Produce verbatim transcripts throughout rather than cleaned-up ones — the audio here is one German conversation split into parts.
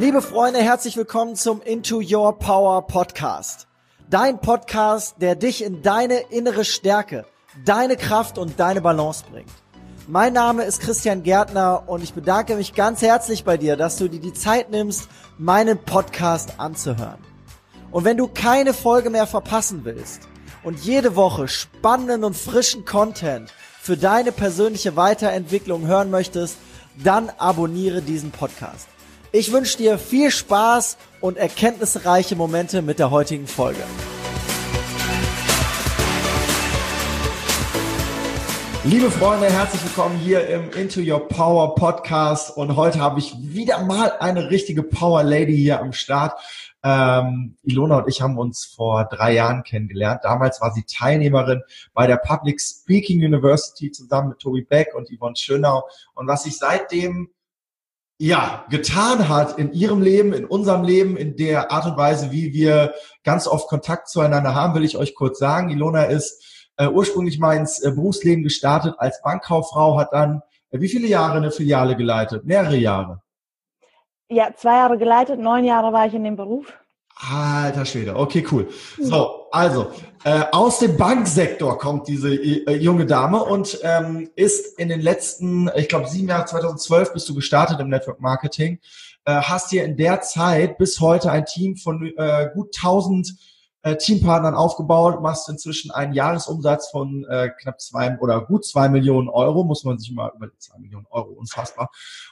Liebe Freunde, herzlich willkommen zum Into Your Power Podcast. Dein Podcast, der dich in deine innere Stärke, deine Kraft und deine Balance bringt. Mein Name ist Christian Gärtner und ich bedanke mich ganz herzlich bei dir, dass du dir die Zeit nimmst, meinen Podcast anzuhören. Und wenn du keine Folge mehr verpassen willst und jede Woche spannenden und frischen Content für deine persönliche Weiterentwicklung hören möchtest, dann abonniere diesen Podcast. Ich wünsche dir viel Spaß und erkenntnisreiche Momente mit der heutigen Folge. Liebe Freunde, herzlich willkommen hier im Into Your Power Podcast und heute habe ich wieder mal eine richtige Power Lady hier am Start. Ähm, Ilona und ich haben uns vor drei Jahren kennengelernt. Damals war sie Teilnehmerin bei der Public Speaking University zusammen mit Tobi Beck und Yvonne Schönau. Und was sich seitdem ja getan hat in ihrem Leben, in unserem Leben, in der Art und Weise, wie wir ganz oft Kontakt zueinander haben, will ich euch kurz sagen. Ilona ist äh, ursprünglich mal ins äh, Berufsleben gestartet als Bankkauffrau, hat dann äh, wie viele Jahre eine Filiale geleitet? Mehrere Jahre. Ja, zwei Jahre geleitet, neun Jahre war ich in dem Beruf. Alter Schwede, okay, cool. So, also, äh, aus dem Banksektor kommt diese äh, junge Dame und ähm, ist in den letzten, ich glaube, sieben Jahre, zweitausendzwölf bist du gestartet im Network Marketing, äh, hast dir in der Zeit bis heute ein Team von äh, gut tausend äh, Teampartnern aufgebaut, machst inzwischen einen Jahresumsatz von äh, knapp zwei oder gut zwei Millionen Euro, muss man sich mal über die zwei Millionen Euro, unfassbar.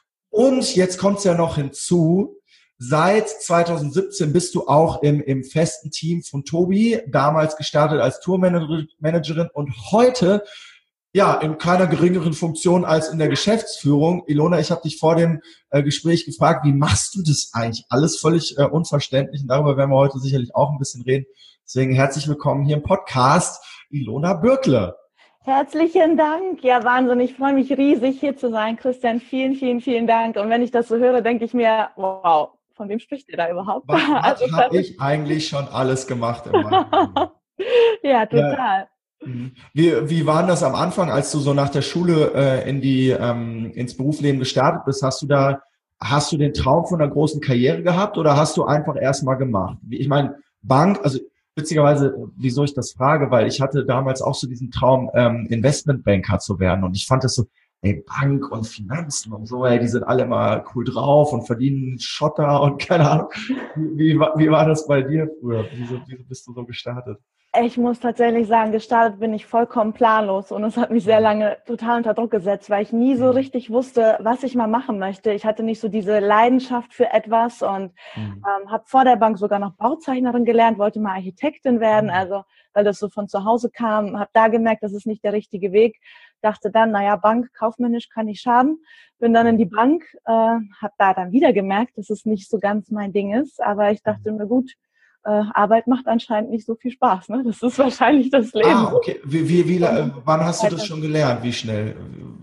Und jetzt kommt's ja noch hinzu, seit zweitausendsiebzehn bist du auch im, im festen Team von Tobi, damals gestartet als Tourmanagerin und heute ja in keiner geringeren Funktion als in der Geschäftsführung. Ilona, ich habe dich vor dem äh, Gespräch gefragt, wie machst du das eigentlich? Alles völlig äh, unverständlich und darüber werden wir heute sicherlich auch ein bisschen reden. Deswegen herzlich willkommen hier im Podcast, Ilona Bürkle. Herzlichen Dank. Ja, Wahnsinn. Ich freue mich riesig, hier zu sein. Christian, vielen, vielen, vielen Dank. Und wenn ich das so höre, denke ich mir, wow, von wem spricht ihr da überhaupt? Was, was also, habe ich eigentlich schon alles gemacht in meinem Leben? Ja, total. Ja. Wie, wie war das am Anfang, als du so nach der Schule äh, in die ähm, ins Berufsleben gestartet bist? Hast du da, hast du den Traum von einer großen Karriere gehabt oder hast du einfach erstmal gemacht? Ich meine, Bank, also witzigerweise, wieso ich das frage, weil ich hatte damals auch so diesen Traum, ähm, Investmentbanker zu werden und ich fand das so, ey, Bank und Finanzen und so, ey, die sind alle mal cool drauf und verdienen Schotter und keine Ahnung. Wie, wie, wie war das bei dir früher? Wieso, wieso bist du so gestartet? Ich muss tatsächlich sagen, gestartet bin ich vollkommen planlos und es hat mich sehr lange total unter Druck gesetzt, weil ich nie so richtig wusste, was ich mal machen möchte. Ich hatte nicht so diese Leidenschaft für etwas und mhm. ähm, habe vor der Bank sogar noch Bauzeichnerin gelernt, wollte mal Architektin werden, also weil das so von zu Hause kam, habe da gemerkt, das ist nicht der richtige Weg. Dachte dann, naja, Bank, kaufmännisch kann nicht schaden. Bin dann in die Bank, äh, habe da dann wieder gemerkt, dass es nicht so ganz mein Ding ist, aber ich dachte mir, gut, Äh, Arbeit macht anscheinend nicht so viel Spaß, ne? Das ist wahrscheinlich das Leben. Ah, okay. Wie, wie, wie, wann hast du das schon gelernt? Wie schnell?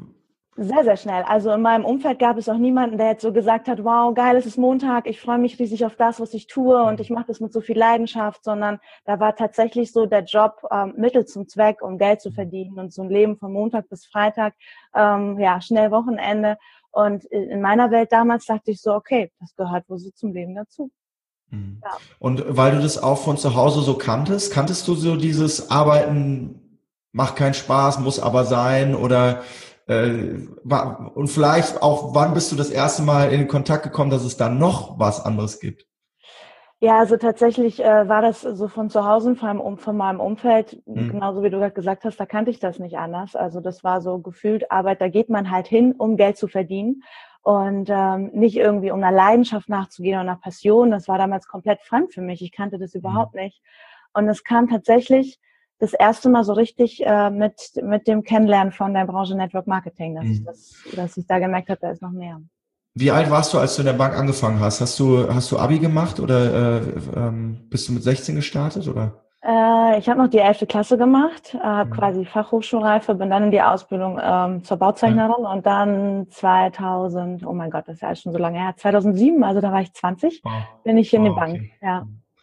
Sehr, sehr schnell. Also in meinem Umfeld gab es auch niemanden, der jetzt so gesagt hat, wow, geil, es ist Montag, ich freue mich riesig auf das, was ich tue und ich mache das mit so viel Leidenschaft, sondern da war tatsächlich so der Job ähm, Mittel zum Zweck, um Geld zu verdienen und so ein Leben von Montag bis Freitag, ähm, ja, schnell Wochenende. Und in meiner Welt damals dachte ich so, okay, das gehört wohl so zum Leben dazu. Ja. Und weil du das auch von zu Hause so kanntest, kanntest du so dieses Arbeiten macht keinen Spaß, muss aber sein oder äh, und vielleicht auch, wann bist du das erste Mal in Kontakt gekommen, dass es da noch was anderes gibt? Ja, also tatsächlich äh, war das so von zu Hause, von meinem, von meinem Umfeld, mhm. genauso wie du gerade gesagt hast, da kannte ich das nicht anders. Also das war so gefühlt Arbeit, da geht man halt hin, um Geld zu verdienen. Und ähm, nicht irgendwie um einer Leidenschaft nachzugehen oder einer Passion. Das war damals komplett fremd für mich. Ich kannte das überhaupt nicht. Und es kam tatsächlich das erste Mal so richtig äh, mit mit dem Kennenlernen von der Branche Network Marketing, dass, mhm. ich, das, dass ich da gemerkt habe, da ist noch mehr. Wie alt warst du, als du in der Bank angefangen hast? Hast du hast du Abi gemacht oder äh, ähm, bist du mit sechzehn gestartet oder? Äh, ich habe noch die elfte Klasse gemacht, äh, habe mhm. quasi Fachhochschulreife, bin dann in die Ausbildung ähm, zur Bauzeichnerin ja. und dann zweitausend, oh mein Gott, das ist ja schon so lange her, zweitausendsieben, also da war ich zwanzig, oh. bin ich in oh, die Bank. Okay. Ja.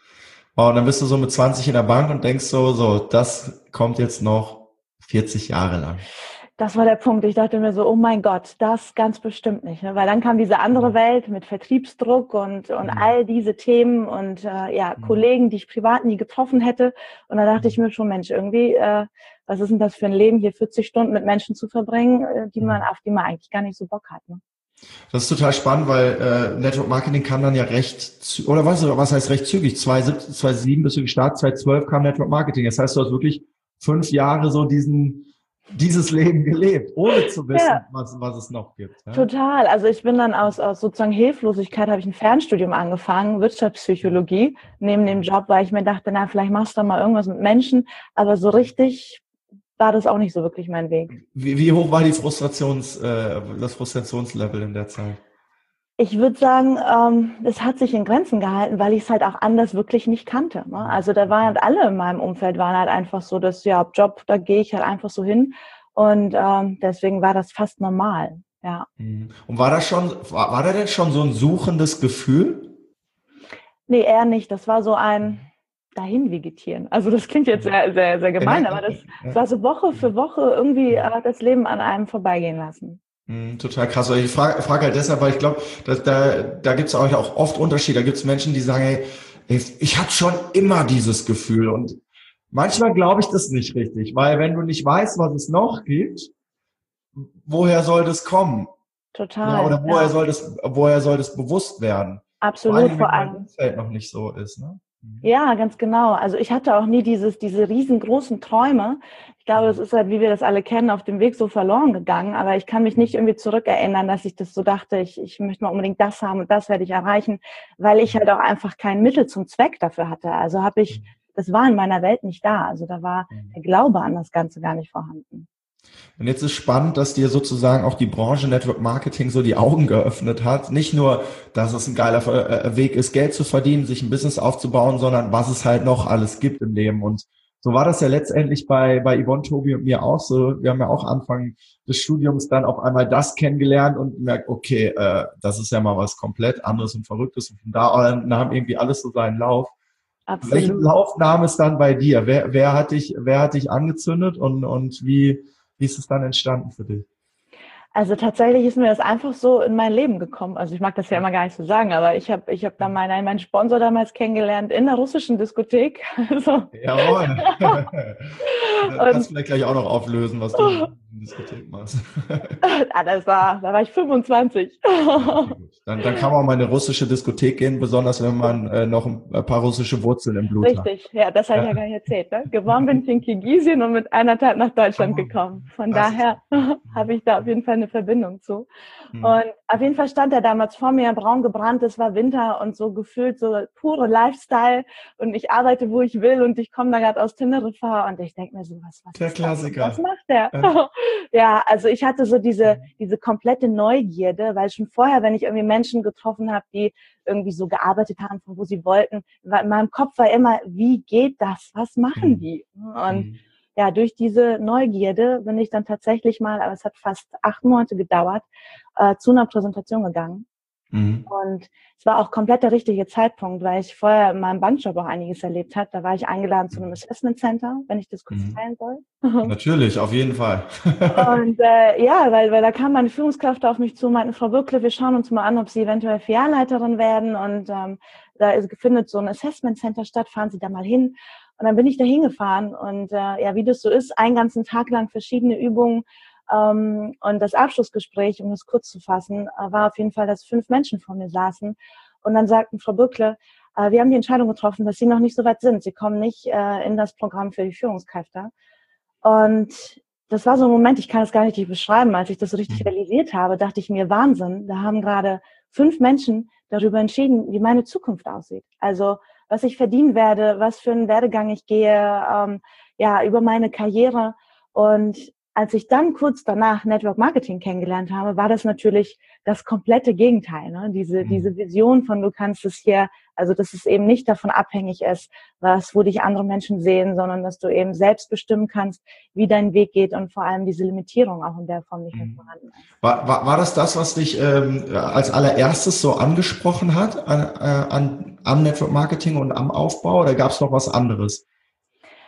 Oh, und dann bist du so mit zwanzig in der Bank und denkst so, so, das kommt jetzt noch vierzig Jahre lang. Das war der Punkt. Ich dachte mir so, oh mein Gott, das ganz bestimmt nicht. Ne? Weil dann kam diese andere Welt mit Vertriebsdruck und, und Mhm. all diese Themen und äh, ja, Mhm. Kollegen, die ich privat nie getroffen hätte. Und da dachte ich mir schon, Mensch, irgendwie, äh, was ist denn das für ein Leben, hier vierzig Stunden mit Menschen zu verbringen, äh, die man, auf die man eigentlich gar nicht so Bock hat. Ne? Das ist total spannend, weil äh, Network Marketing kam dann ja recht, oder was, was heißt recht zügig? zweitausendsieben bist du gestartet, zweitausendzwölf kam Network Marketing. Das heißt, du hast wirklich fünf Jahre so diesen dieses Leben gelebt, ohne zu wissen, ja. was, was es noch gibt. Ja? Total. Also ich bin dann aus, aus sozusagen Hilflosigkeit, habe ich ein Fernstudium angefangen, Wirtschaftspsychologie, neben dem Job, weil ich mir dachte, na, vielleicht machst du mal irgendwas mit Menschen, aber so richtig war das auch nicht so wirklich mein Weg. Wie, wie hoch war die Frustrations, äh, das Frustrationslevel in der Zeit? Ich würde sagen, ähm, es hat sich in Grenzen gehalten, weil ich es halt auch anders wirklich nicht kannte. Ne? Also da waren halt alle in meinem Umfeld, waren halt einfach so, dass ja, Job, da gehe ich halt einfach so hin. Und ähm, deswegen war das fast normal, ja. Und war das schon, war, war da denn schon so ein suchendes Gefühl? Nee, eher nicht. Das war so ein dahin vegetieren. Also das klingt jetzt sehr, sehr, sehr gemein, aber das, das war so Woche für Woche irgendwie äh, das Leben an einem vorbeigehen lassen. Mm, total krass. Ich frage frag halt deshalb, weil ich glaube, da, da gibt es auch oft Unterschiede. Da gibt es Menschen, die sagen, hey, ich hatte schon immer dieses Gefühl. Und manchmal glaube ich das nicht richtig, weil wenn du nicht weißt, was es noch gibt, woher soll das kommen? Total. Ja, oder woher ja. soll das, woher soll das bewusst werden? Absolut, vor allem, wenn dein Umfeld noch nicht so ist, ne? Ja, ganz genau. Also ich hatte auch nie dieses, diese riesengroßen Träume. Ich glaube, das ist halt, wie wir das alle kennen, auf dem Weg so verloren gegangen. Aber ich kann mich nicht irgendwie zurückerinnern, dass ich das so dachte, ich, ich möchte mal unbedingt das haben und das werde ich erreichen, weil ich halt auch einfach kein Mittel zum Zweck dafür hatte. Also habe ich, das war in meiner Welt nicht da. Also da war der Glaube an das Ganze gar nicht vorhanden. Und jetzt ist spannend, dass dir sozusagen auch die Branche Network Marketing so die Augen geöffnet hat. Nicht nur, dass es ein geiler Weg ist, Geld zu verdienen, sich ein Business aufzubauen, sondern was es halt noch alles gibt im Leben. Und so war das ja letztendlich bei, bei Yvonne, Tobi und mir auch so. Wir haben ja auch Anfang des Studiums dann auf einmal das kennengelernt und merkt, okay, äh, das ist ja mal was komplett anderes und Verrücktes. Und von da an nahm irgendwie alles so seinen Lauf. Absolut. Welchen Lauf nahm es dann bei dir? Wer, wer hat dich, wer hat dich angezündet und, und wie, Wie ist es dann entstanden für dich? Also tatsächlich ist mir das einfach so in mein Leben gekommen. Also ich mag das ja immer gar nicht so sagen, aber ich habe ich hab dann meinen, meinen Sponsor damals kennengelernt in der russischen Diskothek. Also Jawohl. Du kannst vielleicht gleich auch noch auflösen, was du in der Diskothek machst. Ah, das war, da war ich fünfundzwanzig. Okay, dann, dann kann man auch mal in eine russische Diskothek gehen, besonders wenn man äh, noch ein paar russische Wurzeln im Blut Richtig, hat. Richtig, ja, das habe ich ja gar nicht erzählt. Ne? Geboren bin ich in Kirgisien und mit eineinhalb nach Deutschland oh, gekommen. Von daher habe ich da auf jeden Fall eine Verbindung zu. Hm. Und auf jeden Fall stand er damals vor mir, braun gebrannt, es war Winter und so gefühlt so pure Lifestyle und ich arbeite, wo ich will und ich komme da gerade aus Teneriffa und ich denke mir so, was, was der Klassiker. Was macht der? Ja. Ja, also ich hatte so diese, diese komplette Neugierde, weil schon vorher, wenn ich irgendwie Menschen getroffen habe, die irgendwie so gearbeitet haben, von wo sie wollten, war in meinem Kopf war immer, wie geht das? Was machen mhm. die? Und mhm. ja, durch diese Neugierde bin ich dann tatsächlich mal, aber es hat fast acht Monate gedauert, äh, zu einer Präsentation gegangen. Mhm. Und es war auch komplett der richtige Zeitpunkt, weil ich vorher in meinem Bankjob auch einiges erlebt habe. Da war ich eingeladen zu einem Assessment Center, wenn ich das kurz mhm. teilen soll. Natürlich, auf jeden Fall. Und äh, ja, weil, weil da kam meine Führungskraft auf mich zu, meinten, Frau Bürkle, wir schauen uns mal an, ob Sie eventuell Filialleiterin werden. Und ähm, da ist, findet so ein Assessment Center statt, fahren Sie da mal hin. Und dann bin ich da hingefahren und äh, ja, wie das so ist, einen ganzen Tag lang verschiedene Übungen. Um, und das Abschlussgespräch, um das kurz zu fassen, war auf jeden Fall, dass fünf Menschen vor mir saßen und dann sagten, Frau Bürkle, uh, wir haben die Entscheidung getroffen, dass Sie noch nicht so weit sind. Sie kommen nicht uh, in das Programm für die Führungskräfte. Und das war so ein Moment, ich kann es gar nicht richtig beschreiben, als ich das so richtig realisiert habe, dachte ich mir, Wahnsinn, da haben gerade fünf Menschen darüber entschieden, wie meine Zukunft aussieht. Also was ich verdienen werde, was für einen Werdegang ich gehe, um, ja, über meine Karriere. Und als ich dann kurz danach Network Marketing kennengelernt habe, war das natürlich das komplette Gegenteil. Ne? Diese, mhm. diese Vision von, du kannst es hier, also dass es eben nicht davon abhängig ist, was, wo dich andere Menschen sehen, sondern dass du eben selbst bestimmen kannst, wie dein Weg geht und vor allem diese Limitierung auch in der Form nicht mehr vorhanden ist. War, war, war das das, was dich ähm, als allererstes so angesprochen hat an, äh, an, am Network Marketing und am Aufbau oder gab es noch was anderes?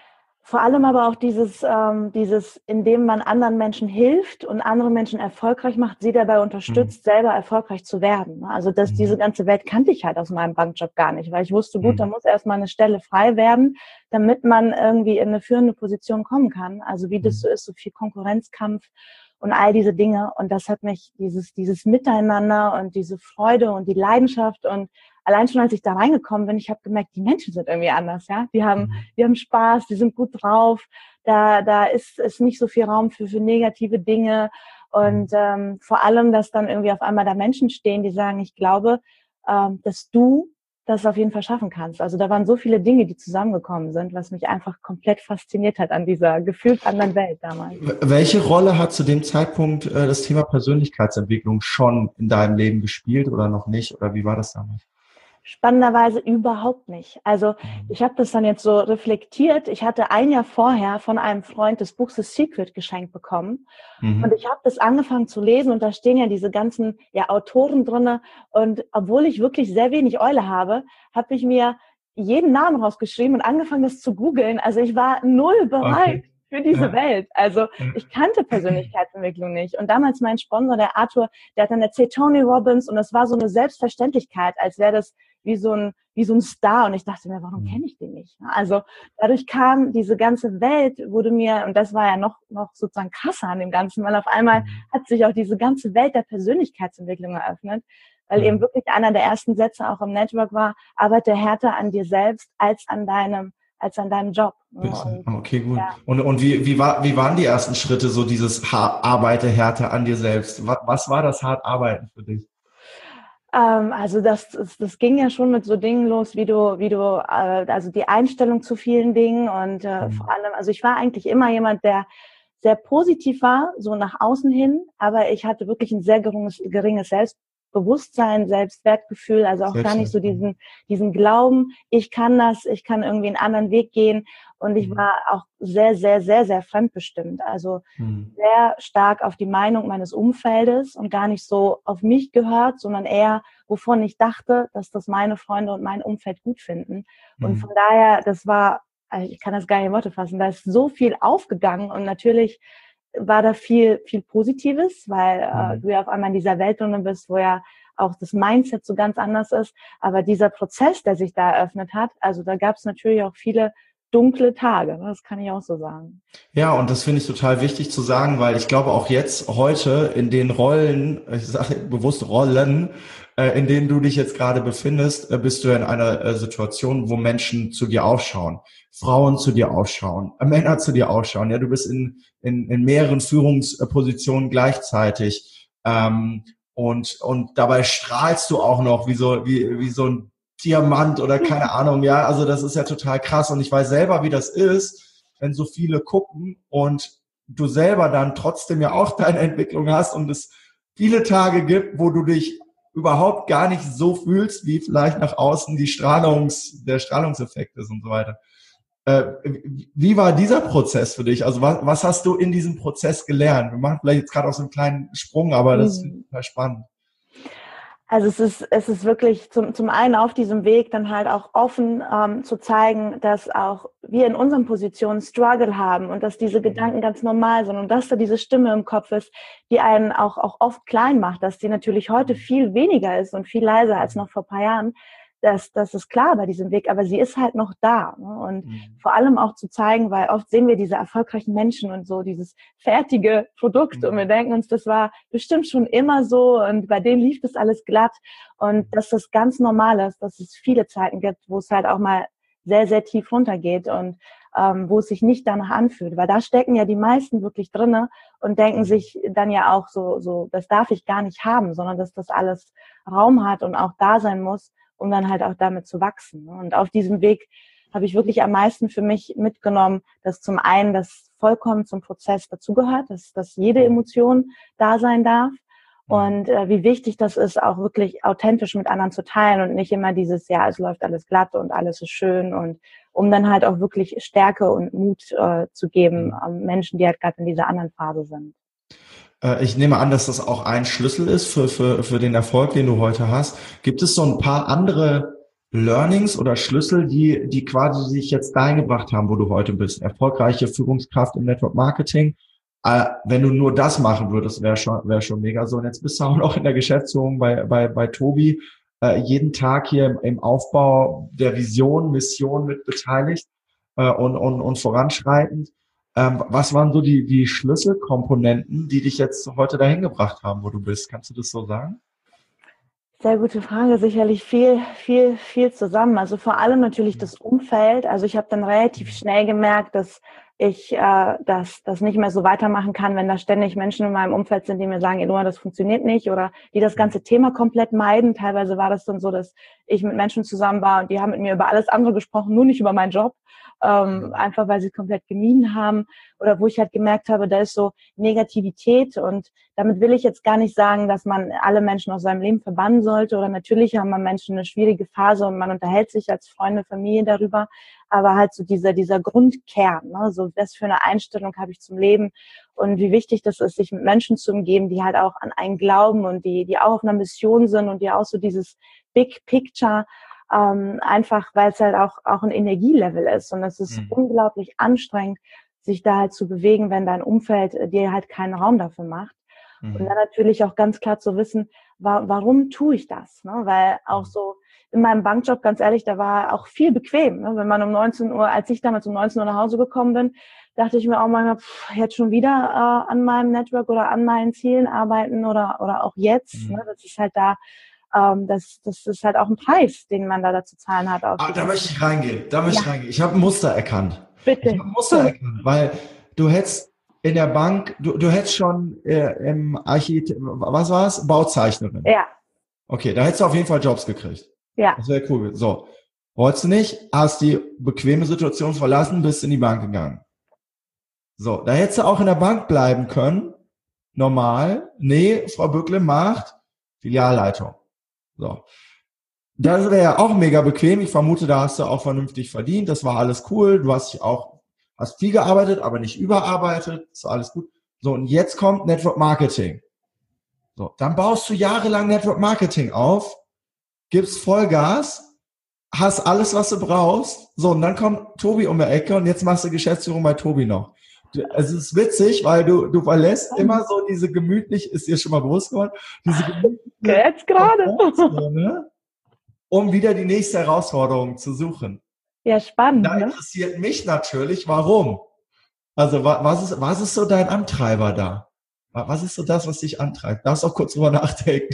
Vor allem aber auch dieses, ähm, dieses, indem man anderen Menschen hilft und andere Menschen erfolgreich macht, sie dabei unterstützt, mhm. selber erfolgreich zu werden. Also das, mhm. diese ganze Welt kannte ich halt aus meinem Bankjob gar nicht, weil ich wusste, gut, mhm. da muss erstmal eine Stelle frei werden, damit man irgendwie in eine führende Position kommen kann. Also wie das mhm. so ist, so viel Konkurrenzkampf und all diese Dinge. Und das hat mich, dieses, dieses Miteinander und diese Freude und die Leidenschaft und allein schon, als ich da reingekommen bin, ich habe gemerkt, die Menschen sind irgendwie anders, ja. Die haben, die haben Spaß, die sind gut drauf. Da, da ist, ist nicht so viel Raum für, für negative Dinge. Und ähm, vor allem, dass dann irgendwie auf einmal da Menschen stehen, die sagen, ich glaube, ähm, dass du das auf jeden Fall schaffen kannst. Also da waren so viele Dinge, die zusammengekommen sind, was mich einfach komplett fasziniert hat an dieser gefühlt anderen Welt damals. Welche Rolle hat zu dem Zeitpunkt äh, das Thema Persönlichkeitsentwicklung schon in deinem Leben gespielt oder noch nicht? Oder wie war das damals? Spannenderweise überhaupt nicht. Also ich habe das dann jetzt so reflektiert. Ich hatte ein Jahr vorher von einem Freund das Buch The Secret geschenkt bekommen. Mhm. Und ich habe das angefangen zu lesen und da stehen ja diese ganzen ja, Autoren drinne. Und obwohl ich wirklich sehr wenig Eule habe, habe ich mir jeden Namen rausgeschrieben und angefangen, das zu googeln. Also ich war null bereit. Okay. Für diese ja. Welt. Also ich kannte Persönlichkeitsentwicklung nicht. Und damals mein Sponsor, der Arthur, der hat dann erzählt, Tony Robbins, und das war so eine Selbstverständlichkeit, als wäre das wie so ein wie so ein Star. Und ich dachte mir, warum kenne ich den nicht? Also dadurch kam diese ganze Welt, wurde mir, und das war ja noch noch sozusagen krasser an dem Ganzen, weil auf einmal hat sich auch diese ganze Welt der Persönlichkeitsentwicklung eröffnet, weil eben wirklich einer der ersten Sätze auch im Network war, arbeite härter an dir selbst als an deinem als an deinem Job. Und, okay, gut. Ja. Und, und wie, wie, war, wie waren die ersten Schritte, so dieses ha- Arbeite härter an dir selbst? Was, was war das hart Arbeiten für dich? Ähm, also das, das, das ging ja schon mit so Dingen los, wie du, wie du, äh, also die Einstellung zu vielen Dingen und äh, mhm. vor allem, also ich war eigentlich immer jemand, der sehr positiv war, so nach außen hin, aber ich hatte wirklich ein sehr geringes, geringes Selbstbewusstsein, Selbstwertgefühl, also auch gar nicht so diesen, diesen Glauben, ich kann das, ich kann irgendwie einen anderen Weg gehen. Und ich war auch sehr, sehr, sehr, sehr fremdbestimmt. Also mhm. sehr stark auf die Meinung meines Umfeldes und gar nicht so auf mich gehört, sondern eher, wovon ich dachte, dass das meine Freunde und mein Umfeld gut finden. Mhm. Und von daher, das war, ich kann das gar nicht in Worte fassen, da ist so viel aufgegangen und natürlich war da viel, viel Positives, weil mhm. äh, du ja auf einmal in dieser Welt drin bist, wo ja auch das Mindset so ganz anders ist. Aber dieser Prozess, der sich da eröffnet hat, also da gab es natürlich auch viele dunkle Tage, das kann ich auch so sagen. Ja, und das finde ich total wichtig zu sagen, weil ich glaube auch jetzt, heute in den Rollen, ich sage bewusst Rollen, in denen du dich jetzt gerade befindest, bist du in einer Situation, wo Menschen zu dir aufschauen, Frauen zu dir aufschauen, Männer zu dir aufschauen. Ja, du bist in, in, in mehreren Führungspositionen gleichzeitig ähm, und, und dabei strahlst du auch noch wie so, wie, wie so ein Diamant oder keine Ahnung, ja, also das ist ja total krass und ich weiß selber, wie das ist, wenn so viele gucken und du selber dann trotzdem ja auch deine Entwicklung hast und es viele Tage gibt, wo du dich überhaupt gar nicht so fühlst, wie vielleicht nach außen die Strahlungs, der Strahlungseffekt ist und so weiter. Äh, wie war dieser Prozess für dich? Also was, was hast du in diesem Prozess gelernt? Wir machen vielleicht jetzt gerade auch so einen kleinen Sprung, aber das ist total spannend. Also es ist, es ist wirklich zum, zum einen auf diesem Weg dann halt auch offen ähm, zu zeigen, dass auch wir in unseren Positionen Struggle haben und dass diese Gedanken ganz normal sind und dass da diese Stimme im Kopf ist, die einen auch, auch oft klein macht, dass die natürlich heute viel weniger ist und viel leiser als noch vor ein paar Jahren. Das, das ist klar bei diesem Weg, aber sie ist halt noch da. Ne? Und mhm. vor allem auch zu zeigen, weil oft sehen wir diese erfolgreichen Menschen und so dieses fertige Produkt mhm. und wir denken uns, das war bestimmt schon immer so und bei denen lief das alles glatt und dass das ganz normal ist, dass es viele Zeiten gibt, wo es halt auch mal sehr, sehr tief runtergeht und ähm, wo es sich nicht danach anfühlt, weil da stecken ja die meisten wirklich drinne und denken sich dann ja auch so, so, das darf ich gar nicht haben, sondern dass das alles Raum hat und auch da sein muss, um dann halt auch damit zu wachsen. Und auf diesem Weg habe ich wirklich am meisten für mich mitgenommen, dass zum einen das vollkommen zum Prozess dazugehört, dass, dass jede Emotion da sein darf und äh, wie wichtig das ist, auch wirklich authentisch mit anderen zu teilen und nicht immer dieses, ja, es läuft alles glatt und alles ist schön und um dann halt auch wirklich Stärke und Mut äh, zu geben an Menschen, die halt gerade in dieser anderen Phase sind. Ich nehme an, dass das auch ein Schlüssel ist für, für, für den Erfolg, den du heute hast. Gibt es so ein paar andere Learnings oder Schlüssel, die, die quasi sich jetzt dahin gebracht haben, wo du heute bist? Erfolgreiche Führungskraft im Network Marketing. Äh, wenn du nur das machen würdest, wäre schon, wäre schon mega so. Und jetzt bist du auch noch in der Geschäftsführung bei, bei, bei Tobi, äh, jeden Tag hier im, im Aufbau der Vision, Mission mit beteiligt, äh, und, und, und voranschreitend. Ähm, was waren so die, die Schlüsselkomponenten, die dich jetzt heute dahin gebracht haben, wo du bist? Kannst du das so sagen? Sehr gute Frage. Sicherlich viel, viel, viel zusammen. Also vor allem natürlich das Umfeld. Also ich habe dann relativ schnell gemerkt, dass ich äh, das, das nicht mehr so weitermachen kann, wenn da ständig Menschen in meinem Umfeld sind, die mir sagen, Ilona, das funktioniert nicht, oder die das ganze Thema komplett meiden. Teilweise war das dann so, dass ich mit Menschen zusammen war und die haben mit mir über alles andere gesprochen, nur nicht über meinen Job. Ähm, einfach weil sie komplett gemieden haben, oder wo ich halt gemerkt habe, da ist so Negativität, und damit will ich jetzt gar nicht sagen, dass man alle Menschen aus seinem Leben verbannen sollte, oder natürlich haben wir Menschen eine schwierige Phase und man unterhält sich als Freunde, Familie darüber, aber halt so dieser, dieser Grundkern, ne? So was für eine Einstellung habe ich zum Leben und wie wichtig das ist, sich mit Menschen zu umgeben, die halt auch an einen glauben und die, die auch auf einer Mission sind und die auch so dieses Big Picture. Ähm, einfach, weil es halt auch auch ein Energielevel ist, und es ist mhm. unglaublich anstrengend, sich da halt zu bewegen, wenn dein Umfeld dir halt keinen Raum dafür macht. Mhm. Und dann natürlich auch ganz klar zu wissen, wa- warum tue ich das? Ne? Weil auch so in meinem Bankjob, ganz ehrlich, da war auch viel bequem. Ne? Wenn man um neunzehn Uhr, als ich damals um neunzehn Uhr nach Hause gekommen bin, dachte ich mir auch mal, pff, jetzt schon wieder äh, an meinem Network oder an meinen Zielen arbeiten oder oder auch jetzt. Mhm. Ne? Das ist halt da. Ähm, das, das ist halt auch ein Preis, den man da dazu zahlen hat. Ah, da möchte ich reingehen, da möchte ja. ich reingehen. Ich habe ein Muster erkannt. Bitte. Ich habe ein Muster erkannt, weil du hättest in der Bank, du, du hättest schon äh, im Architekt, was war es? Bauzeichnerin. Ja. Okay, da hättest du auf jeden Fall Jobs gekriegt. Ja. Das wäre cool. So, wolltest du nicht, hast die bequeme Situation verlassen, bist in die Bank gegangen. So, da hättest du auch in der Bank bleiben können. Normal. Nee, Frau Bückle macht Filialleitung. So. Das wäre ja auch mega bequem. Ich vermute, da hast du auch vernünftig verdient. Das war alles cool. Du hast dich auch, hast viel gearbeitet, aber nicht überarbeitet. Das war alles gut. So, und jetzt kommt Network Marketing. So, dann baust du jahrelang Network Marketing auf, gibst Vollgas, hast alles, was du brauchst. So, und dann kommt Tobi um die Ecke und jetzt machst du Geschäftsführung bei Tobi noch. Es ist witzig, weil du, du verlässt immer so diese gemütlich, ist dir schon mal bewusst geworden, diese gemütliche, jetzt gerade, um wieder die nächste Herausforderung zu suchen. Ja, spannend. Da interessiert ne? mich natürlich, warum? Also, was ist, was ist so dein Antreiber da? Was ist so das, was dich antreibt? Darfst auch kurz drüber nachdenken.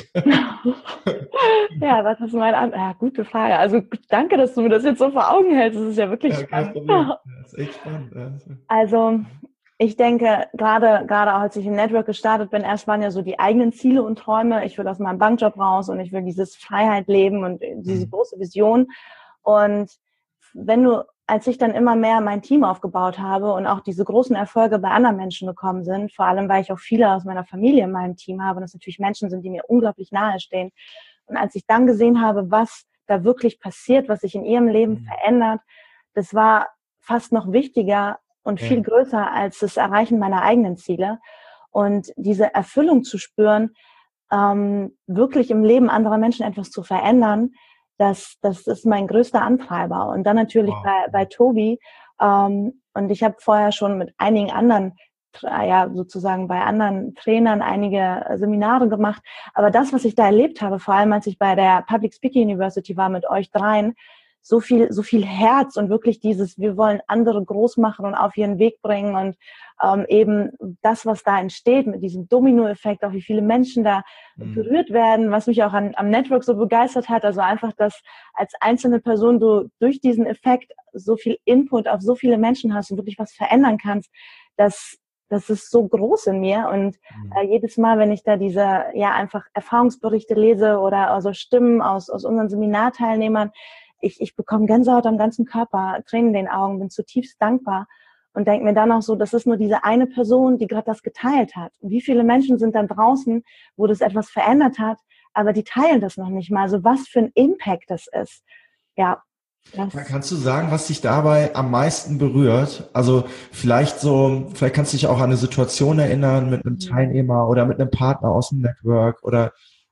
Ja, was ist mein An- ja, gute Frage. Also danke, dass du mir das jetzt so vor Augen hältst. Das ist ja wirklich ja, spannend. Das ist echt spannend. Also ich denke, gerade gerade als ich im Network gestartet bin, erst waren ja so die eigenen Ziele und Träume. Ich will aus meinem Bankjob raus und ich will dieses Freiheit leben und diese mhm. große Vision. Und wenn du, als ich dann immer mehr mein Team aufgebaut habe und auch diese großen Erfolge bei anderen Menschen gekommen sind, vor allem, weil ich auch viele aus meiner Familie in meinem Team habe und das natürlich Menschen sind, die mir unglaublich nahe stehen. Und als ich dann gesehen habe, was da wirklich passiert, was sich in ihrem Leben mhm. verändert, das war fast noch wichtiger und viel ja. größer als das Erreichen meiner eigenen Ziele. Und diese Erfüllung zu spüren, ähm, wirklich im Leben anderer Menschen etwas zu verändern, das, das ist mein größter Antreiber. Und dann natürlich wow. bei, bei Tobi. Ähm, und ich habe vorher schon mit einigen anderen, ja sozusagen bei anderen Trainern einige Seminare gemacht. Aber das, was ich da erlebt habe, vor allem als ich bei der Public Speaking University war mit euch dreien, so viel, so viel Herz und wirklich dieses, wir wollen andere groß machen und auf ihren Weg bringen und ähm, eben das, was da entsteht mit diesem Dominoeffekt, auch wie viele Menschen da mhm. berührt werden, was mich auch an, am Network so begeistert hat, also einfach, dass als einzelne Person du durch diesen Effekt so viel Input auf so viele Menschen hast und wirklich was verändern kannst, dass das ist so groß in mir und mhm. äh, jedes Mal, wenn ich da diese, ja, einfach Erfahrungsberichte lese oder also Stimmen aus, aus unseren Seminarteilnehmern, Ich, ich bekomme Gänsehaut am ganzen Körper, Tränen in den Augen, bin zutiefst dankbar und denke mir dann auch so, das ist nur diese eine Person, die gerade das geteilt hat. Und wie viele Menschen sind dann draußen, wo das etwas verändert hat, aber die teilen das noch nicht mal. Also was für ein Impact das ist. Ja. Das Kannst du sagen, was dich dabei am meisten berührt? Also vielleicht so, vielleicht kannst du dich auch an eine Situation erinnern mit einem Teilnehmer oder mit einem Partner aus dem Network oder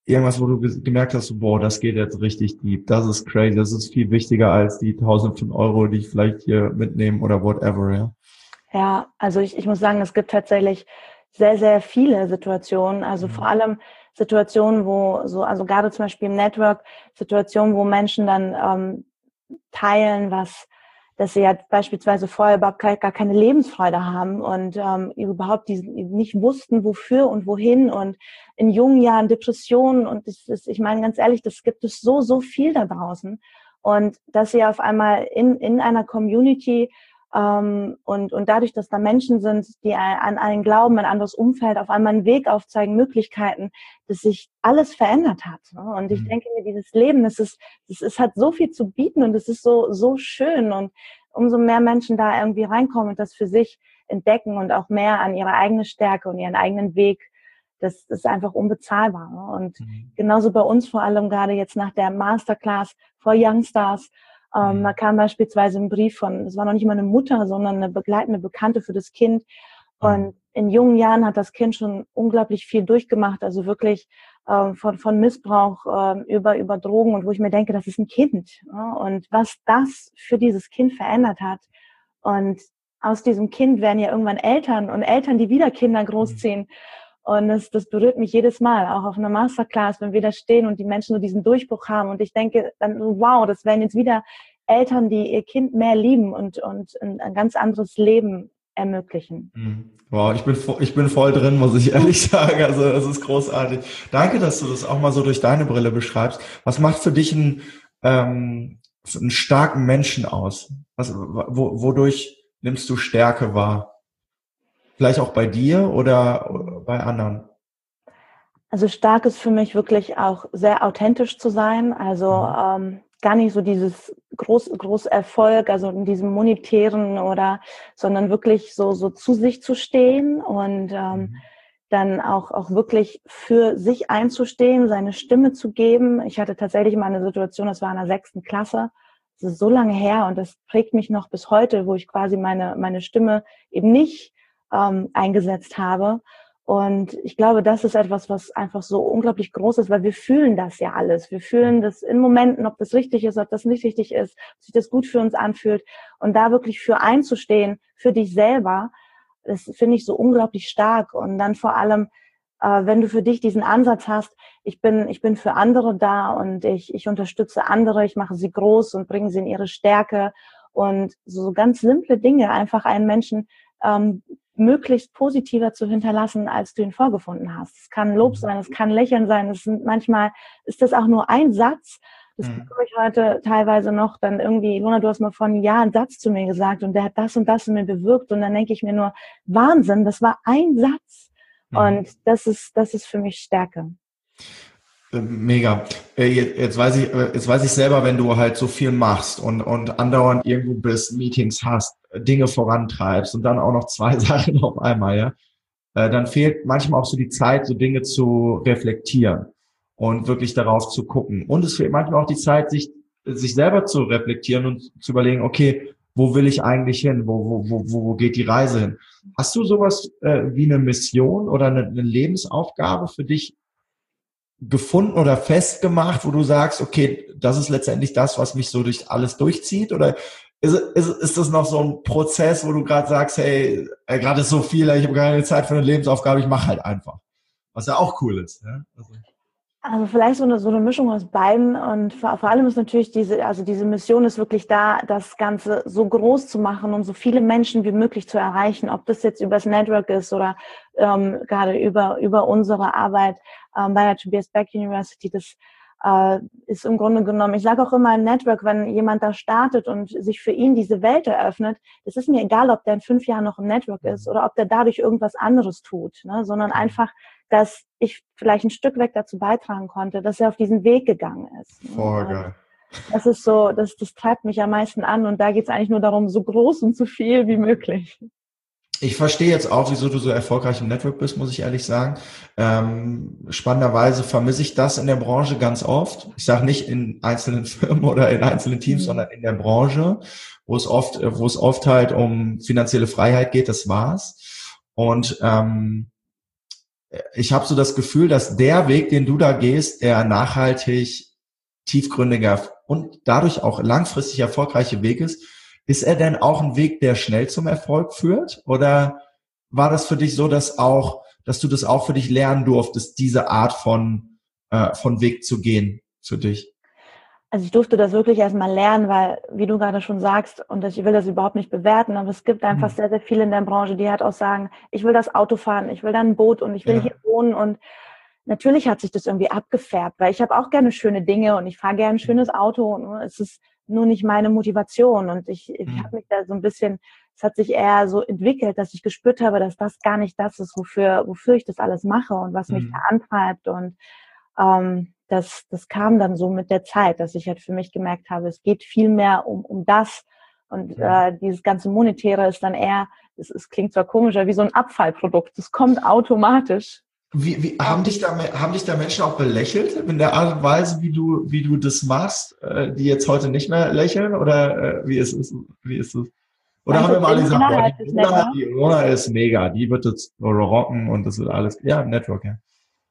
irgendwas, wo du gemerkt hast, boah, das geht jetzt richtig deep, das ist crazy, das ist viel wichtiger als die tausend von Euro, die ich vielleicht hier mitnehme oder whatever, ja? Ja, also ich, ich muss sagen, es gibt tatsächlich sehr, sehr viele Situationen, also mhm. vor allem Situationen, wo so, also gerade zum Beispiel im Network, Situationen, wo Menschen dann ähm, teilen, was, dass sie ja beispielsweise vorher überhaupt gar keine Lebensfreude haben und ähm, überhaupt diesen, nicht wussten, wofür und wohin und in jungen Jahren Depressionen und das ist, ich meine ganz ehrlich, das gibt es so, so viel da draußen und dass sie auf einmal in, in einer Community ähm, und, und dadurch, dass da Menschen sind, die an einen glauben, ein anderes Umfeld, auf einmal einen Weg aufzeigen, Möglichkeiten, dass sich alles verändert hat. Ne? Und ich denke mir, dieses Leben, es ist, es, es hat so viel zu bieten und es ist so, so schön und umso mehr Menschen da irgendwie reinkommen und das für sich entdecken und auch mehr an ihre eigene Stärke und ihren eigenen Weg, das ist einfach unbezahlbar. Ne? Und mhm. genauso bei uns vor allem gerade jetzt nach der Masterclass for Youngstars, ähm, mhm. da kam beispielsweise ein Brief von, es war noch nicht mal eine Mutter, sondern eine begleitende Bekannte für das Kind. Und mhm. in jungen Jahren hat das Kind schon unglaublich viel durchgemacht, also wirklich ähm, von, von Missbrauch ähm, über, über Drogen und wo ich mir denke, das ist ein Kind. Ja? Und was das für dieses Kind verändert hat. Und aus diesem Kind werden ja irgendwann Eltern und Eltern, die wieder Kinder großziehen. Mhm. Und das, das berührt mich jedes Mal, auch auf einer Masterclass, wenn wir da stehen und die Menschen so diesen Durchbruch haben. Und ich denke dann, wow, das werden jetzt wieder Eltern, die ihr Kind mehr lieben und, und ein, ein ganz anderes Leben ermöglichen. Wow, ich bin, ich bin voll drin, muss ich ehrlich sagen. Also es ist großartig. Danke, dass du das auch mal so durch deine Brille beschreibst. Was macht für dich einen, ähm, einen starken Menschen aus? Was, wo, wodurch nimmst du Stärke wahr? Vielleicht auch bei dir oder bei anderen? Also stark ist für mich wirklich auch sehr authentisch zu sein. Also ähm, gar nicht so dieses groß, groß Erfolg, also in diesem monetären oder, sondern wirklich so, so zu sich zu stehen und ähm, mhm. dann auch, auch wirklich für sich einzustehen, seine Stimme zu geben. Ich hatte tatsächlich mal eine Situation, das war in der sechsten Klasse. Das ist so lange her und das prägt mich noch bis heute, wo ich quasi meine, meine Stimme eben nicht ähm, eingesetzt habe. Und ich glaube, das ist etwas, was einfach so unglaublich groß ist, weil wir fühlen das ja alles. Wir fühlen das in Momenten, ob das richtig ist, ob das nicht richtig ist, ob sich das gut für uns anfühlt. Und da wirklich für einzustehen, für dich selber, das finde ich so unglaublich stark. Und dann vor allem, äh, wenn du für dich diesen Ansatz hast, ich bin, ich bin für andere da und ich, ich unterstütze andere, ich mache sie groß und bringe sie in ihre Stärke. Und so ganz simple Dinge, einfach einen Menschen ähm, möglichst positiver zu hinterlassen, als du ihn vorgefunden hast. Es kann Lob sein, es kann Lächeln sein, es sind manchmal ist das auch nur ein Satz. Das mhm. bekomme ich heute teilweise noch dann irgendwie, Ilona, du hast mal vor einem Jahr einen Satz zu mir gesagt und der hat das und das in mir bewirkt und dann denke ich mir nur, Wahnsinn, das war ein Satz. Mhm. Und das ist, das ist für mich Stärke. Mega. Jetzt weiß ich, jetzt weiß ich selber, wenn du halt so viel machst und, und andauernd irgendwo bist, Meetings hast, Dinge vorantreibst und dann auch noch zwei Sachen auf einmal, ja, dann fehlt manchmal auch so die Zeit, so Dinge zu reflektieren und wirklich darauf zu gucken. Und es fehlt manchmal auch die Zeit, sich, sich selber zu reflektieren und zu überlegen, okay, wo will ich eigentlich hin? Wo, wo, wo, wo geht die Reise hin? Hast du sowas äh, wie eine Mission oder eine, eine Lebensaufgabe für dich gefunden oder festgemacht, wo du sagst, okay, das ist letztendlich das, was mich so durch alles durchzieht? Oder ist, ist, ist das noch so ein Prozess, wo du gerade sagst, hey, äh, gerade ist so viel, ich habe keine Zeit für eine Lebensaufgabe, ich mache halt einfach. Was ja auch cool ist. Ja? Also. Also vielleicht so eine, so eine Mischung aus beiden und vor, vor allem ist natürlich diese, also diese Mission ist wirklich da, das Ganze so groß zu machen und so viele Menschen wie möglich zu erreichen, ob das jetzt über das Network ist oder ähm, gerade über, über unsere Arbeit ähm, bei der Tobias Beck University. Das äh, ist im Grunde genommen, ich sage auch immer im Network, wenn jemand da startet und sich für ihn diese Welt eröffnet, es ist mir egal, ob der in fünf Jahren noch im Network ist oder ob der dadurch irgendwas anderes tut, ne, sondern einfach, dass ich vielleicht ein Stück weg dazu beitragen konnte, dass er auf diesen Weg gegangen ist. Voll geil. Das ist so, das, das treibt mich am meisten an und da geht es eigentlich nur darum, so groß und so viel wie möglich. Ich verstehe jetzt auch, wieso du so erfolgreich im Network bist, muss ich ehrlich sagen. Ähm, spannenderweise vermisse ich das in der Branche ganz oft. Ich sage nicht in einzelnen Firmen oder in einzelnen Teams, mhm. sondern in der Branche, wo es oft, wo es oft halt um finanzielle Freiheit geht, das war's. Und ähm, ich habe so das Gefühl, dass der Weg, den du da gehst, der nachhaltig, tiefgründiger und dadurch auch langfristig erfolgreiche Weg ist. Ist er denn auch ein Weg, der schnell zum Erfolg führt? Oder war das für dich so, dass auch, dass du das auch für dich lernen durftest, diese Art von, äh, von Weg zu gehen für dich? Also ich durfte das wirklich erstmal lernen, weil, wie du gerade schon sagst, und ich will das überhaupt nicht bewerten, aber es gibt einfach Hm. sehr, sehr viele in der Branche, die halt auch sagen, ich will das Auto fahren, ich will dann ein Boot und ich will Ja. hier wohnen. Und natürlich hat sich das irgendwie abgefärbt, weil ich habe auch gerne schöne Dinge und ich fahre gerne ein schönes Auto und es ist nur nicht meine Motivation. Und ich, ich Hm. habe mich da so ein bisschen, es hat sich eher so entwickelt, dass ich gespürt habe, dass das gar nicht das ist, wofür, wofür ich das alles mache und was mich Hm. da antreibt. Und ähm, das, das kam dann so mit der Zeit, dass ich halt für mich gemerkt habe, es geht viel mehr um, um das. Und äh, dieses ganze Monetäre ist dann eher, es, es klingt zwar komisch, aber wie so ein Abfallprodukt. Das kommt automatisch. Wie, wie haben dich da haben dich da Menschen auch belächelt in der Art und Weise, wie du wie du das machst, äh, die jetzt heute nicht mehr lächeln oder äh, wie ist es wie ist es? Oder haben wir mal gesagt, boah, die Rona, die Rona ist mega, die wird jetzt rocken und das wird alles, ja, im Network, ja.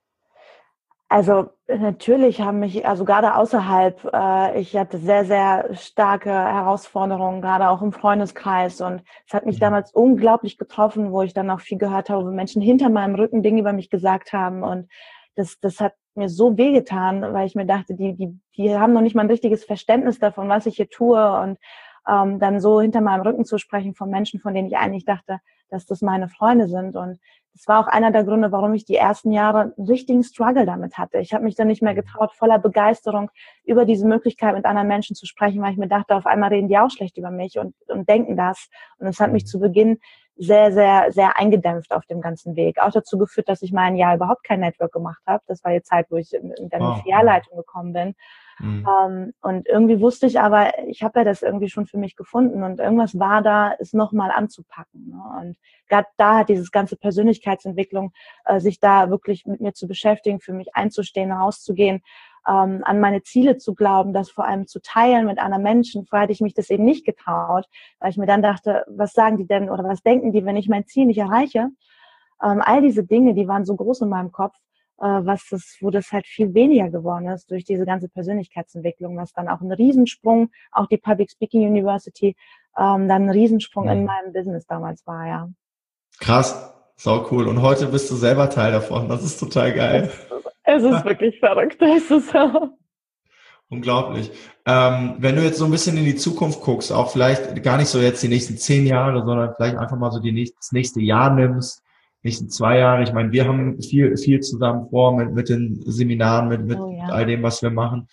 Also natürlich haben mich, also gerade außerhalb, äh, ich hatte sehr, sehr starke Herausforderungen, gerade auch im Freundeskreis. Und es hat mich Mhm. damals unglaublich getroffen, wo ich dann auch viel gehört habe, wo Menschen hinter meinem Rücken Dinge über mich gesagt haben. Und das, das hat mir so wehgetan, weil ich mir dachte, die, die, die haben noch nicht mal ein richtiges Verständnis davon, was ich hier tue. Und ähm, dann so hinter meinem Rücken zu sprechen von Menschen, von denen ich eigentlich dachte, dass das meine Freunde sind. Und das war auch einer der Gründe, warum ich die ersten Jahre einen richtigen Struggle damit hatte. Ich habe mich dann nicht mehr getraut, voller Begeisterung über diese Möglichkeit mit anderen Menschen zu sprechen, weil ich mir dachte, auf einmal reden die auch schlecht über mich und, und denken das. Und es hat mich zu Beginn sehr, sehr, sehr eingedämpft auf dem ganzen Weg. Auch dazu geführt, dass ich mal ein Jahr überhaupt kein Network gemacht habe. Das war die Zeit, wo ich in, in die P R-Leitung gekommen bin. Mhm. Um, und irgendwie wusste ich aber, ich habe ja das irgendwie schon für mich gefunden und irgendwas war da, es nochmal anzupacken. Ne? Und gerade da hat dieses ganze Persönlichkeitsentwicklung, äh, sich da wirklich mit mir zu beschäftigen, für mich einzustehen, rauszugehen, ähm, an meine Ziele zu glauben, das vor allem zu teilen mit anderen Menschen. Vorher hatte ich mich das eben nicht getraut, weil ich mir dann dachte, was sagen die denn oder was denken die, wenn ich mein Ziel nicht erreiche? Ähm, all diese Dinge, die waren so groß in meinem Kopf, was das, wo das halt viel weniger geworden ist durch diese ganze Persönlichkeitsentwicklung, was dann auch ein Riesensprung, auch die Public Speaking University, ähm, dann ein Riesensprung mhm. in meinem Business damals war, ja. Krass, sau cool. Und heute bist du selber Teil davon. Das ist total geil. Es, es ist wirklich verrückt. Es ist so. Unglaublich. Ähm, wenn du jetzt so ein bisschen in die Zukunft guckst, auch vielleicht gar nicht so jetzt die nächsten zehn Jahre, sondern vielleicht einfach mal so die nächste, das nächste Jahr nimmst, nächsten zwei Jahre. Ich meine, wir haben viel, viel zusammen vor mit, mit den Seminaren, mit, mit oh, ja. all dem, was wir machen.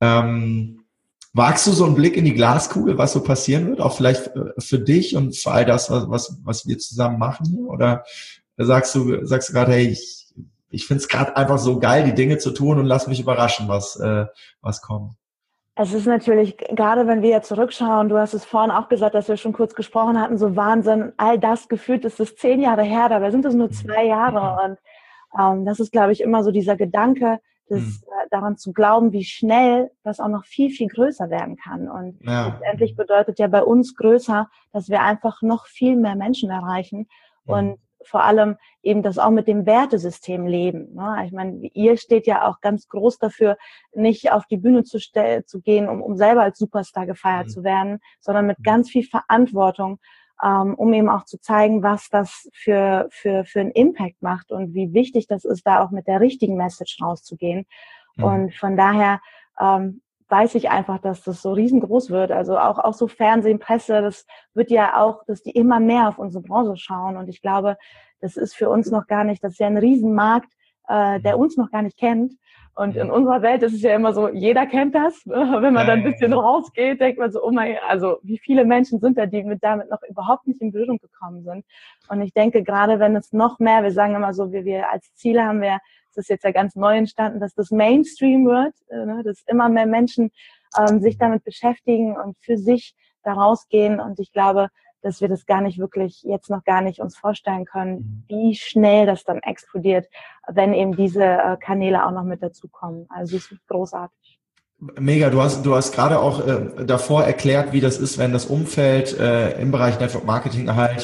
Ähm, wagst du so einen Blick in die Glaskugel, was so passieren wird? Auch vielleicht für dich und für all das, was, was, was wir zusammen machen hier? Oder sagst du, sagst du gerade, hey, ich, ich finde es gerade einfach so geil, die Dinge zu tun und lass mich überraschen, was, äh, was kommt? Es ist natürlich, gerade wenn wir jetzt zurückschauen, du hast es vorhin auch gesagt, dass wir schon kurz gesprochen hatten, so Wahnsinn, all das gefühlt ist es zehn Jahre her, dabei sind es nur zwei Jahre. Und ähm, das ist, glaube ich, immer so dieser Gedanke, das, mhm. äh, daran zu glauben, wie schnell das auch noch viel, viel größer werden kann. Und ja. letztendlich bedeutet ja bei uns größer, dass wir einfach noch viel mehr Menschen erreichen mhm. und vor allem eben das auch mit dem Wertesystem leben. Ne? Ich meine, ihr steht ja auch ganz groß dafür, nicht auf die Bühne zu, stell- zu gehen, um, um selber als Superstar gefeiert mhm. zu werden, sondern mit ganz viel Verantwortung, ähm, um eben auch zu zeigen, was das für, für, für einen Impact macht und wie wichtig das ist, da auch mit der richtigen Message rauszugehen. Mhm. Und von daher ähm, weiß ich einfach, dass das so riesengroß wird. Also auch, auch so Fernsehen, Presse, das wird ja auch, dass die immer mehr auf unsere Branche schauen. Und ich glaube, das ist für uns noch gar nicht, das ist ja ein Riesenmarkt, äh, der uns noch gar nicht kennt. Und in unserer Welt ist es ja immer so, jeder kennt das. Wenn man dann ein bisschen rausgeht, denkt man so, oh mein, also wie viele Menschen sind da, die mit damit noch überhaupt nicht in Berührung gekommen sind. Und ich denke, gerade wenn es noch mehr, wir sagen immer so, wie wir als Ziele haben wir, das ist jetzt ja ganz neu entstanden, dass das Mainstream wird, ne, dass immer mehr Menschen ähm, sich damit beschäftigen und für sich da rausgehen. Und ich glaube, dass wir das gar nicht wirklich, jetzt noch gar nicht uns vorstellen können, wie schnell das dann explodiert, wenn eben diese äh, Kanäle auch noch mit dazukommen. Also es ist großartig. Mega, du hast du hast gerade auch äh, davor erklärt, wie das ist, wenn das Umfeld äh, im Bereich Network Marketing halt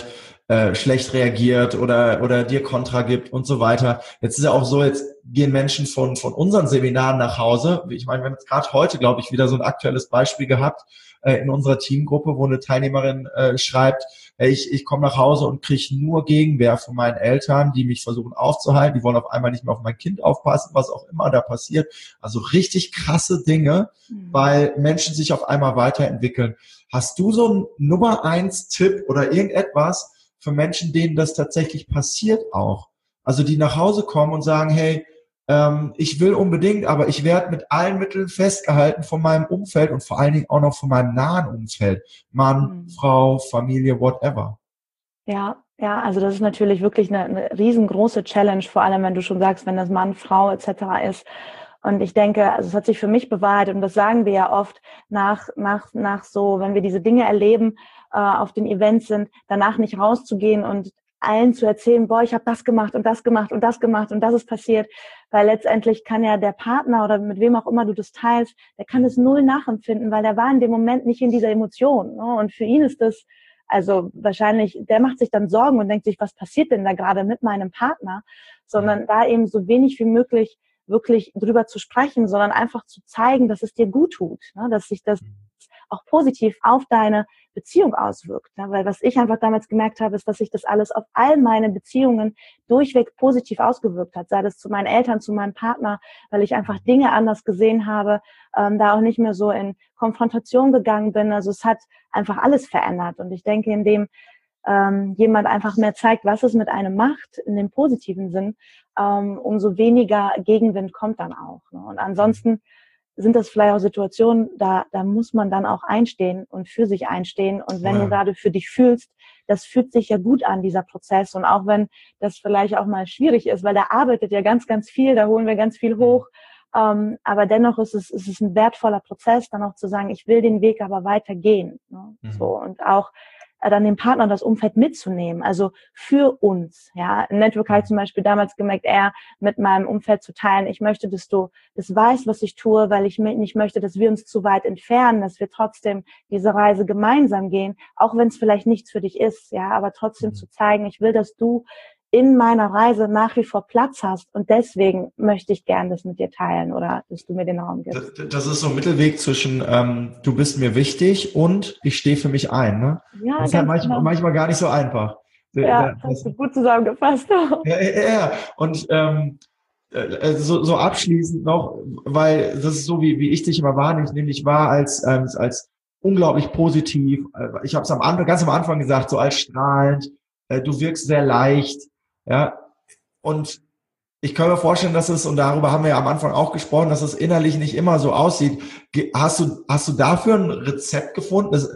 äh, schlecht reagiert oder oder dir Kontra gibt und so weiter. Jetzt ist ja auch so, jetzt gehen Menschen von von unseren Seminaren nach Hause. Ich meine, wir haben jetzt gerade heute, glaube ich, wieder so ein aktuelles Beispiel gehabt äh, in unserer Teamgruppe, wo eine Teilnehmerin äh, schreibt, hey, ich ich komme nach Hause und kriege nur Gegenwehr von meinen Eltern, die mich versuchen aufzuhalten, die wollen auf einmal nicht mehr auf mein Kind aufpassen, was auch immer da passiert. Also richtig krasse Dinge, mhm. weil Menschen sich auf einmal weiterentwickeln. Hast du so einen Nummer eins Tipp oder irgendetwas für Menschen, denen das tatsächlich passiert auch? Also die nach Hause kommen und sagen, hey, ähm, ich will unbedingt, aber ich werde mit allen Mitteln festgehalten von meinem Umfeld und vor allen Dingen auch noch von meinem nahen Umfeld. Mann, mhm. Frau, Familie, whatever. Ja, ja, also das ist natürlich wirklich eine, eine riesengroße Challenge, vor allem wenn du schon sagst, wenn das Mann, Frau et cetera ist. Und ich denke, also es hat sich für mich bewahrheitet und das sagen wir ja oft nach nach nach so, wenn wir diese Dinge erleben, äh, auf den Events sind, danach nicht rauszugehen und allen zu erzählen, boah, ich habe das gemacht und das gemacht und das gemacht und das ist passiert, weil letztendlich kann ja der Partner oder mit wem auch immer du das teilst, der kann es null nachempfinden, weil der war in dem Moment nicht in dieser Emotion, ne? Und für ihn ist das also wahrscheinlich, der macht sich dann Sorgen und denkt sich, was passiert denn da gerade mit meinem Partner, sondern da eben so wenig wie möglich wirklich drüber zu sprechen, sondern einfach zu zeigen, dass es dir gut tut, ne? Dass sich das auch positiv auf deine Beziehung auswirkt. Ne? Weil was ich einfach damals gemerkt habe, ist, dass sich das alles auf all meine Beziehungen durchweg positiv ausgewirkt hat, sei das zu meinen Eltern, zu meinem Partner, weil ich einfach Dinge anders gesehen habe, ähm, da auch nicht mehr so in Konfrontation gegangen bin. Also es hat einfach alles verändert. Und ich denke, indem ähm, jemand einfach mehr zeigt, was es mit einem macht, in dem positiven Sinn, ähm, umso weniger Gegenwind kommt dann auch. Ne? Und ansonsten sind das vielleicht auch Situationen, da, da muss man dann auch einstehen und für sich einstehen. Und wenn ja. du gerade für dich fühlst, das fühlt sich ja gut an, dieser Prozess. Und auch wenn das vielleicht auch mal schwierig ist, weil da arbeitet ja ganz, ganz viel, da holen wir ganz viel hoch. Ähm, aber dennoch ist es, ist es ein wertvoller Prozess, dann auch zu sagen, ich will den Weg aber weitergehen. Ne? Mhm. So, und auch dann den Partner und das Umfeld mitzunehmen, also für uns, ja. Im Network habe ich zum Beispiel damals gemerkt, eher mit meinem Umfeld zu teilen, ich möchte, dass du das weißt, was ich tue, weil ich nicht möchte, dass wir uns zu weit entfernen, dass wir trotzdem diese Reise gemeinsam gehen, auch wenn es vielleicht nichts für dich ist, ja, aber trotzdem mhm. zu zeigen, ich will, dass du in meiner Reise nach wie vor Platz hast und deswegen möchte ich gern das mit dir teilen oder dass du mir den Raum gibst. Das, das ist so ein Mittelweg zwischen ähm, du bist mir wichtig und ich stehe für mich ein. Ne? Ja, das ist halt manchmal, genau. manchmal gar nicht so einfach. Ja, das hast du gut zusammengefasst. Ja, ja, ja. Und ähm, so, so abschließend noch, weil das ist so, wie, wie ich dich immer wahrnehme, ich nehme dich wahr als, ähm, als unglaublich positiv. Ich habe es am Anfang, ganz am Anfang gesagt, so als strahlend. Äh, du wirkst sehr leicht. Ja, und ich kann mir vorstellen, dass es, und darüber haben wir ja am Anfang auch gesprochen, dass es innerlich nicht immer so aussieht. Hast du, hast du dafür ein Rezept gefunden, dass,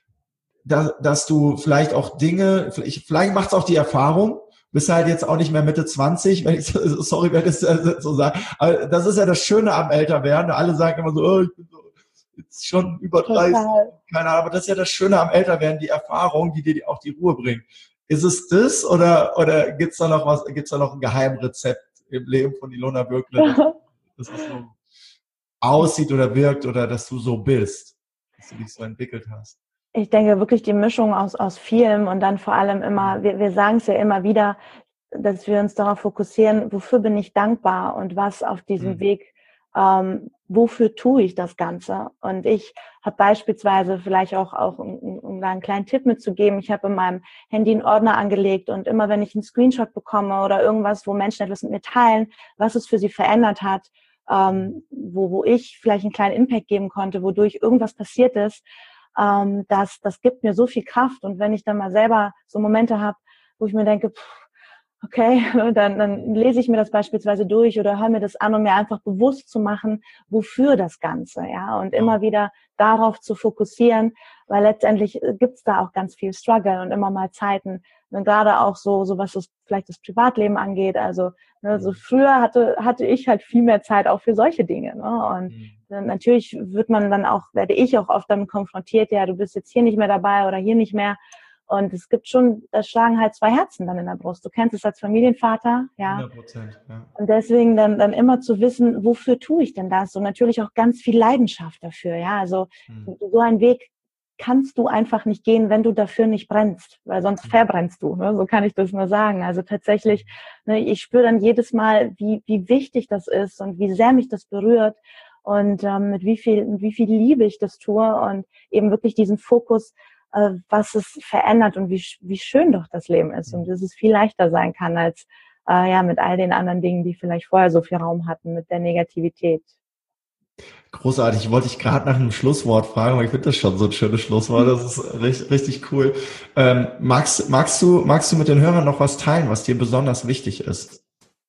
dass, dass du vielleicht auch Dinge, vielleicht, vielleicht macht es auch die Erfahrung, bist halt jetzt auch nicht mehr Mitte zwanzig, wenn ich, sorry, wenn ich das so sage, aber das ist ja das Schöne am Älterwerden. Alle sagen immer so, oh, ich bin so jetzt schon über dreißig, keine Ahnung, aber das ist ja das Schöne am Älterwerden, die Erfahrung, die dir auch die Ruhe bringt. Ist es das oder, oder gibt's da noch was, gibt's da noch ein Geheimrezept im Leben von Ilona Bürkle, dass es so aussieht oder wirkt oder dass du so bist, dass du dich so entwickelt hast? Ich denke wirklich die Mischung aus, aus vielem und dann vor allem immer, wir, wir sagen es ja immer wieder, dass wir uns darauf fokussieren, wofür bin ich dankbar und was auf diesem mhm. Weg, ähm, wofür tue ich das Ganze? Und ich habe beispielsweise vielleicht auch, auch um, um da einen kleinen Tipp mitzugeben, ich habe in meinem Handy einen Ordner angelegt und immer wenn ich einen Screenshot bekomme oder irgendwas, wo Menschen etwas mit mir teilen, was es für sie verändert hat, ähm, wo, wo ich vielleicht einen kleinen Impact geben konnte, wodurch irgendwas passiert ist, ähm, das, das gibt mir so viel Kraft. Und wenn ich dann mal selber so Momente habe, wo ich mir denke, pff, okay, dann, dann lese ich mir das beispielsweise durch oder höre mir das an, um mir einfach bewusst zu machen, wofür das Ganze, ja, und immer wieder darauf zu fokussieren, weil letztendlich gibt's da auch ganz viel Struggle und immer mal Zeiten, und gerade auch so, so was das vielleicht das Privatleben angeht, also ne, so früher hatte hatte ich halt viel mehr Zeit auch für solche Dinge, ne? Und mhm. natürlich wird man dann auch, werde ich auch oft damit konfrontiert, ja, du bist jetzt hier nicht mehr dabei oder hier nicht mehr. Und es gibt schon, da schlagen halt zwei Herzen dann in der Brust. Du kennst es als Familienvater, ja. hundert Prozent, ja. Und deswegen dann, dann immer zu wissen, wofür tue ich denn das? Und natürlich auch ganz viel Leidenschaft dafür, ja. Also, mhm. so ein Weg kannst du einfach nicht gehen, wenn du dafür nicht brennst, weil sonst verbrennst du, ne? So kann ich das nur sagen. Also tatsächlich, ne, ich spüre dann jedes Mal, wie wie wichtig das ist und wie sehr mich das berührt und ähm, mit wie viel mit wie viel Liebe ich das tue und eben wirklich diesen Fokus, äh, was es verändert und wie wie schön doch das Leben ist und dass es viel leichter sein kann als äh, ja mit all den anderen Dingen, die vielleicht vorher so viel Raum hatten, mit der Negativität. Großartig. Ich wollte dich gerade nach einem Schlusswort fragen, aber ich finde das schon so ein schönes Schlusswort. Das ist richtig, richtig cool. Ähm, magst, magst du, magst du mit den Hörern noch was teilen, was dir besonders wichtig ist?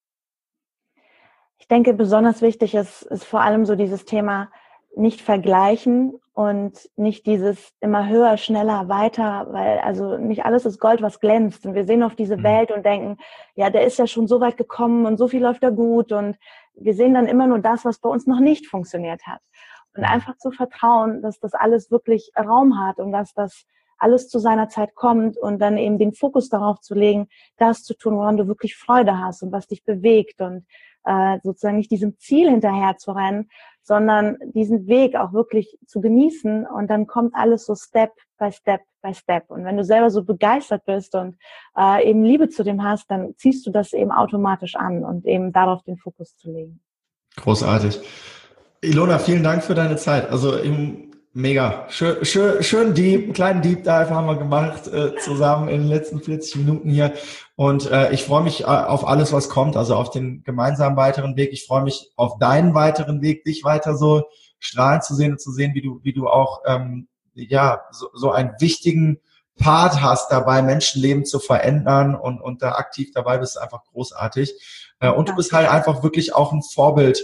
Ich denke, besonders wichtig ist, ist vor allem so dieses Thema nicht vergleichen und nicht dieses immer höher, schneller, weiter, weil also nicht alles ist Gold, was glänzt. Und wir sehen auf diese Welt und denken, ja, der ist ja schon so weit gekommen und so viel läuft da gut. Und wir sehen dann immer nur das, was bei uns noch nicht funktioniert hat. Und einfach zu vertrauen, dass das alles wirklich Raum hat und dass das alles zu seiner Zeit kommt und dann eben den Fokus darauf zu legen, das zu tun, woran du wirklich Freude hast und was dich bewegt und äh, sozusagen nicht diesem Ziel hinterher zu rennen, sondern diesen Weg auch wirklich zu genießen und dann kommt alles so Step by Step by Step. Und wenn du selber so begeistert bist und äh, eben Liebe zu dem hast, dann ziehst du das eben automatisch an und eben darauf den Fokus zu legen. Großartig. Ilona, vielen Dank für deine Zeit. Also im Mega. Schön, schön, schön deep, einen kleinen Deep Dive haben wir gemacht äh, zusammen in den letzten vierzig Minuten hier. Und äh, ich freue mich äh, auf alles, was kommt, also auf den gemeinsamen weiteren Weg. Ich freue mich auf deinen weiteren Weg, dich weiter so strahlen zu sehen und zu sehen, wie du, wie du auch ähm, ja so, so einen wichtigen Part hast, dabei Menschenleben zu verändern und, und da aktiv dabei bist, einfach großartig. Äh, und du bist halt einfach wirklich auch ein Vorbild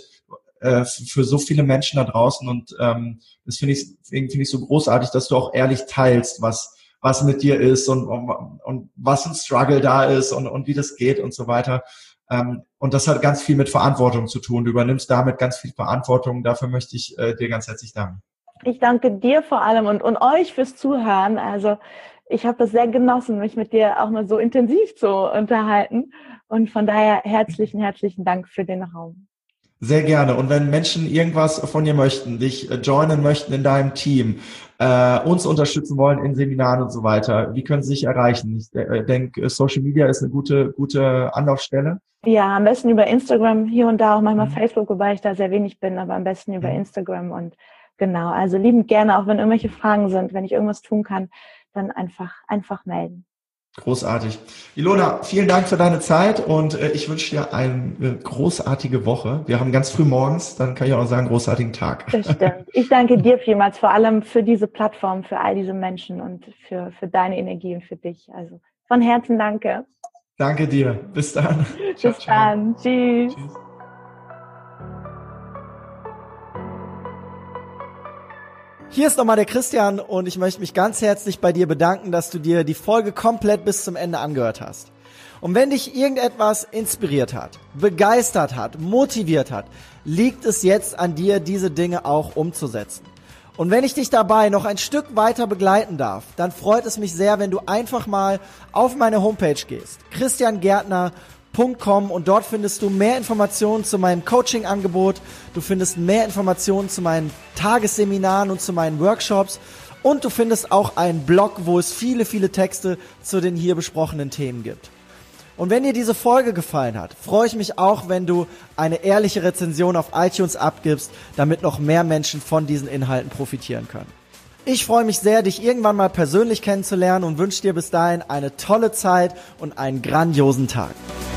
für so viele Menschen da draußen und ähm, das finde ich finde ich so großartig, dass du auch ehrlich teilst, was was mit dir ist und und, und was ein Struggle da ist und und wie das geht und so weiter. Ähm, und das hat ganz viel mit Verantwortung zu tun. Du übernimmst damit ganz viel Verantwortung. Dafür möchte ich äh, dir ganz herzlich danken. Ich danke dir vor allem und und euch fürs Zuhören. Also ich habe das sehr genossen, mich mit dir auch mal so intensiv zu unterhalten und von daher herzlichen herzlichen Dank für den Raum. Sehr gerne. Und wenn Menschen irgendwas von dir möchten, dich joinen möchten in deinem Team, äh, uns unterstützen wollen in Seminaren und so weiter, wie können sie sich erreichen? Ich äh, denke, Social Media ist eine gute, gute Anlaufstelle. Ja, am besten über Instagram, hier und da auch manchmal mhm. Facebook, wobei ich da sehr wenig bin, aber am besten über mhm. Instagram. Und genau, also liebend gerne, auch wenn irgendwelche Fragen sind, wenn ich irgendwas tun kann, dann einfach, einfach melden. Großartig. Ilona, vielen Dank für deine Zeit und äh, ich wünsche dir eine äh, großartige Woche. Wir haben ganz früh morgens, dann kann ich auch noch sagen, großartigen Tag. Das stimmt. Ich danke dir vielmals, vor allem für diese Plattform, für all diese Menschen und für, für deine Energie und für dich. Also von Herzen danke. Danke dir. Bis dann. Bis ciao, dann. Ciao. Tschüss. Tschüss. Hier ist nochmal der Christian und ich möchte mich ganz herzlich bei dir bedanken, dass du dir die Folge komplett bis zum Ende angehört hast. Und wenn dich irgendetwas inspiriert hat, begeistert hat, motiviert hat, liegt es jetzt an dir, diese Dinge auch umzusetzen. Und wenn ich dich dabei noch ein Stück weiter begleiten darf, dann freut es mich sehr, wenn du einfach mal auf meine Homepage gehst, christian gärtner punkt com, und dort findest du mehr Informationen zu meinem Coaching-Angebot, du findest mehr Informationen zu meinen Tagesseminaren und zu meinen Workshops und du findest auch einen Blog, wo es viele, viele Texte zu den hier besprochenen Themen gibt. Und wenn dir diese Folge gefallen hat, freue ich mich auch, wenn du eine ehrliche Rezension auf iTunes abgibst, damit noch mehr Menschen von diesen Inhalten profitieren können. Ich freue mich sehr, dich irgendwann mal persönlich kennenzulernen und wünsche dir bis dahin eine tolle Zeit und einen grandiosen Tag.